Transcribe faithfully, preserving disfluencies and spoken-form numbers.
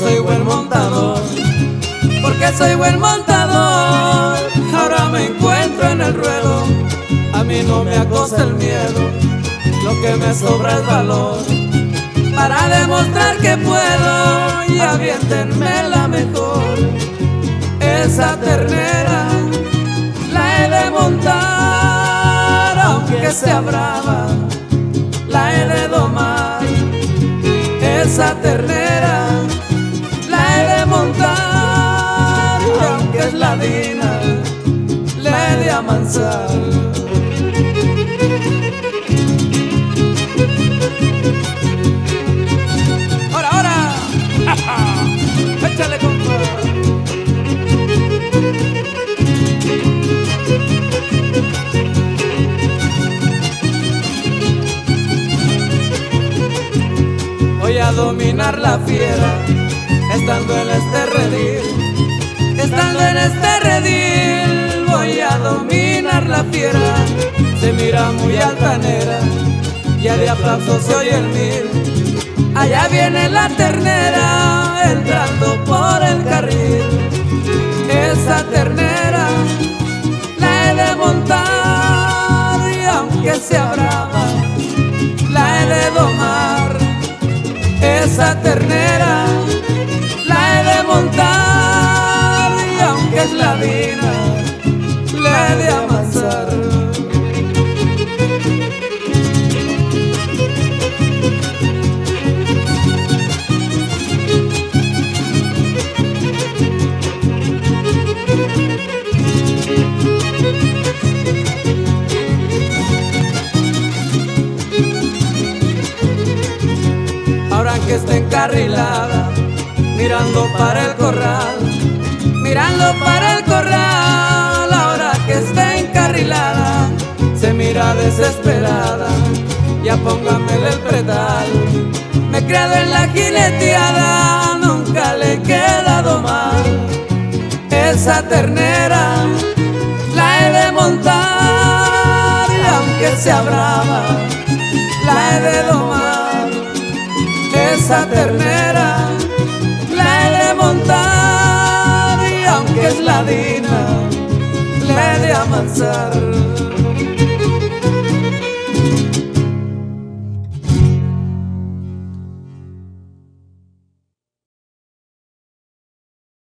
soy buen montador, porque soy buen montador. Ahora me encuentro en el ruedo, a mí no me acosa el miedo, lo que me sobra es valor para demostrar que puedo, y aviéntenme la mejor. Esa ternera la he de montar, aunque sea brava, la he de domar. Esa ternera la he de montar, y aunque es ladina, la he de amansar. ¡Ahora, ahora! ¡Échale, compa! Voy a dominar la fiera, estando en este redil, estando en este redil. Voy a dominar la fiera, se mira muy altanera, ya de aplausos se oye el mil. Allá viene la ternera, entrando por el carril. Esa ternera la he de montar, y aunque sea brava, la he de domar. Esa ternera la he de montar, y aunque es ladina, la he de amasar. Ahora que está encarrilada, mirando para el corral, mirando para el corral. Ahora que está encarrilada, se mira desesperada, ya póngamele el predal. Me he criado en la jineteada, nunca le he quedado mal. Esa ternera la he de montar, y aunque sea brava, la he de domar. Esa ternera la he de montar, y aunque es ladina, la he de amansar.